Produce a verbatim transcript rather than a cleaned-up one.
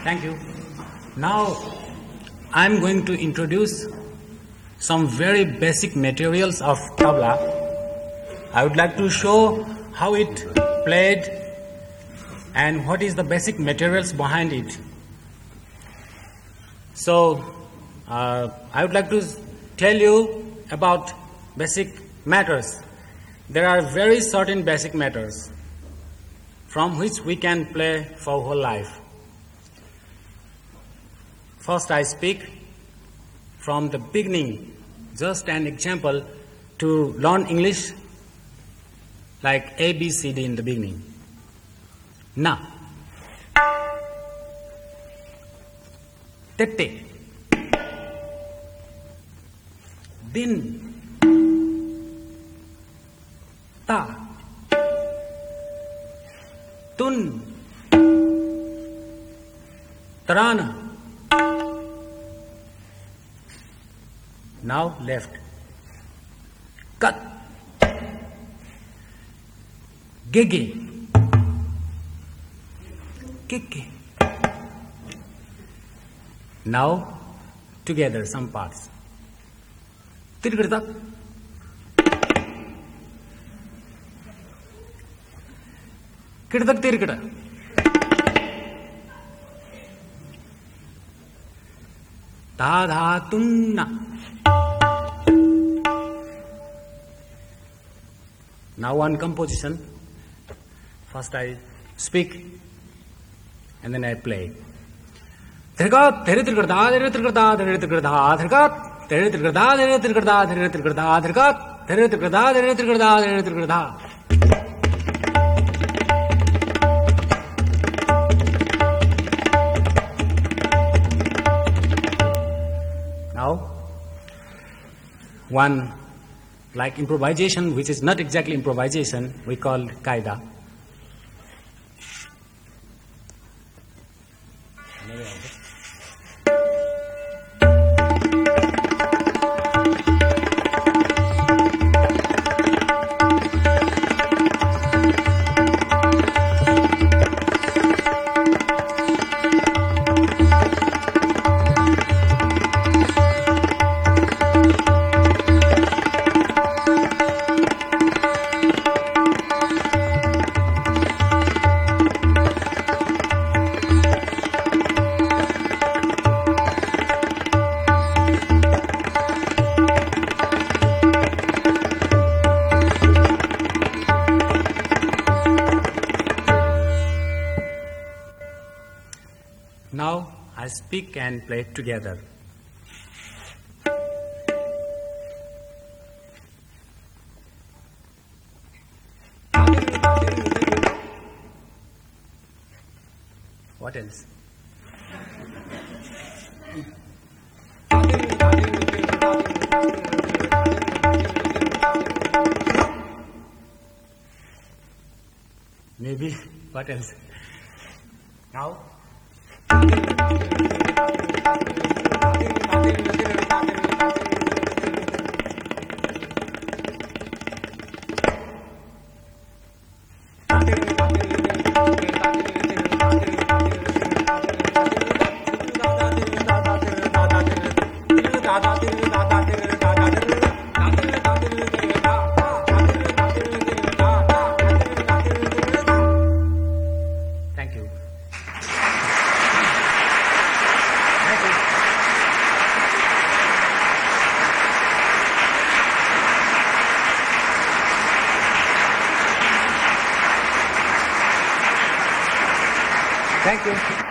Thank you. Now, I'm going to introduce some very basic materials of tabla. I would like to show how it played and what is the basic materials behind it. So, uh, I would like to tell you about basic matters. There are very certain basic matters from which we can play for whole life. First, I speak from the beginning, just an example to learn English like A, B, C, D in the beginning. Na. Tete. Din. Ta. Tun. Tarana. Now left. Cut. Gege. Kike. Now together some parts. Tirgirda. Kirdak tirgida. Da da tunna. Now one composition. First I speak and then I play. Dhirgat, dhiri tirgirda, dhiri tirgirda, dhiri tirgirda, dhirgat, dhiri tirgirda, dhiri tirgirda, dhiri tirgirda, dhirgat, dhiri tirgirda, dhiri tirgirda, dhiri tirgirda. Now, one like improvisation, which is not exactly improvisation, we call kaida. Now I speak and play together. What else? Maybe what else? Now? Thank you. Thank you.